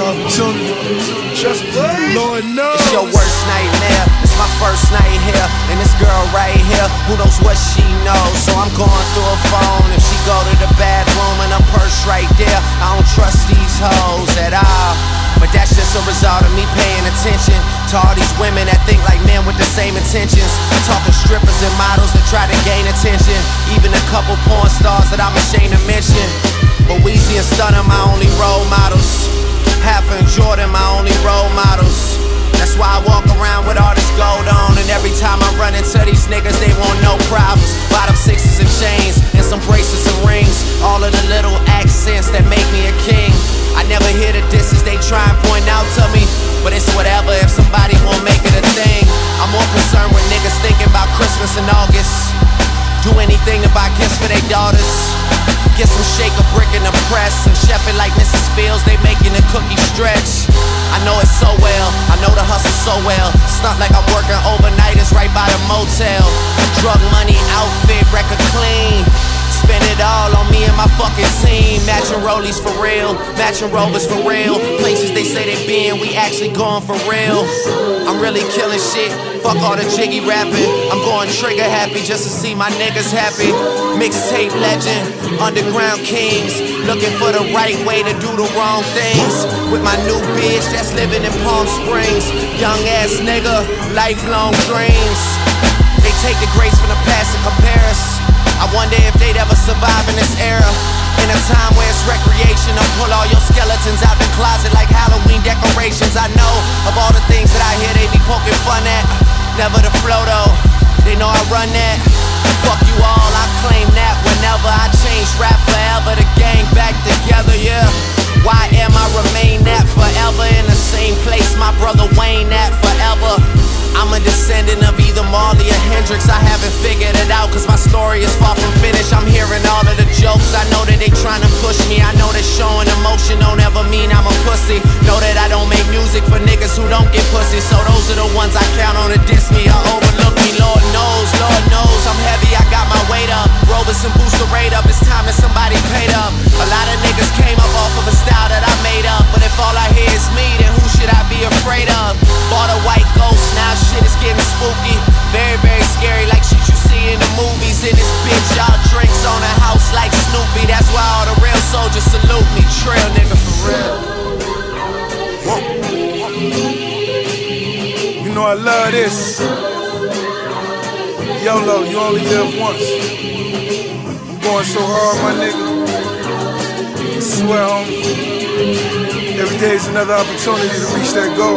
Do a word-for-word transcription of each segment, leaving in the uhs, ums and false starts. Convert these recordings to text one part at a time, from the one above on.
opportunity. Just play. Lord knows. It's your worst nightmare. It's my first night here. And this girl right here, who knows what she knows? So I'm going through her phone. If she go to the bathroom and her purse right there, I don't trust these hoes at all. But that's just a result of me paying attention to all these women that think like men with the same intentions. Talking strippers and models that try to gain attention. Even a couple porn stars that I'm ashamed to mention. But Weezy and Stunner my only role models. Halfa and Jordan my only role models. That's why I walk around with all this gold on. And every time I run into these niggas, they want no problems. Bottom sixes and chains, and some bracelets and rings. All of the little accents that make me a king. I never hear the disses they try and point out to me. But it's whatever if somebody won't make it a thing. I'm more concerned with niggas thinking about Christmas in August. Do anything to buy gifts for their daughters. Get some shake a brick in the press and chef it like Missus Fields, they making the cookie stretch. I know it so well, I know the hustle so well. It's not like I'm working overnighters right by the motel. Drug money, outfit, record clean. Spend it all on me and my fucking team. Matching rollies for real, matching rovers for real. Places they say they been, we actually going for real. I'm really killing shit, fuck all the jiggy rapping. I'm going trigger happy just to see my niggas happy. Mixtape legend, underground kings. Looking for the right way to do the wrong things. With my new bitch that's living in Palm Springs. Young ass nigga, lifelong dreams. They take the grace from the past and compare us. I wonder if they'd ever survive in this era. In a time where it's recreation, I'll pull all your skeletons out the closet like Halloween decorations. I know of all the things that I hear they be poking fun at. Never the flow though, they know I run that. Fuck you all, I claim that whenever I change rap forever, the gang back together, yeah. Why am I remain that forever in the same place my brother Wayne at forever? I'm a descendant of either Marley or Hendrix. I haven't figured it out cause my story is far from finished. I'm hearing all of the jokes, I know that they trying to push me. I know that showing emotion don't ever mean I'm a pussy. Know that I don't make music for niggas who don't get pussy. So those are the ones I count on to diss me or overlook me. Lord knows, Lord knows I'm heavy, I got my weight up. Robinson boost the rate up, it's time that somebody paid up. A lot of niggas came up off of a style that I made up. But if all I hear is me, then who should I be afraid of? Bought a white ghost, now shit is getting spooky. Very, very scary, like shit you see in the movies. In this bitch, y'all drinks on a house like Snoopy. That's why all the real soldiers salute me. Trail nigga for real. You know I love this. YOLO, you only live once. I'm going so hard, my nigga. I swear, homie. Every day is another opportunity to reach that goal.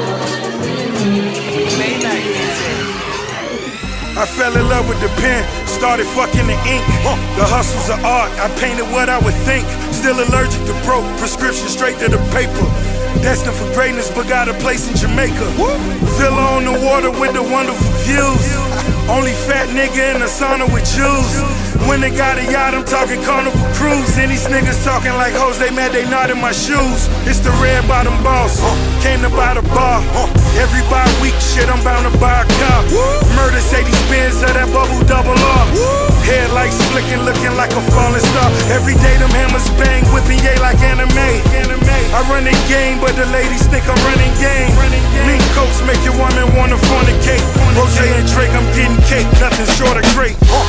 I fell in love with the pen, started fucking the ink. The hustle's of art, I painted what I would think. Still allergic to broke, prescription straight to the paper. Destined for greatness, but got a place in Jamaica. Villa on the water with the wonderful views. Only fat nigga in the sauna with Jews. When they got a yacht, I'm talking Carnival Cruise. And these niggas talking like hoes, they mad they not in my shoes. It's the red bottom boss, came to buy the bar. Every bi week shit, I'm bound to buy a car. Murder say these bins of that bubble double R. Headlights flicking, looking like a falling star. Every day them hammers bang, whipping yay like anime. I run the game, but the ladies think I'm running game. Mink coats make your woman wanna fornicate. Rosé and Drake, I'm getting cake, nothing short of great.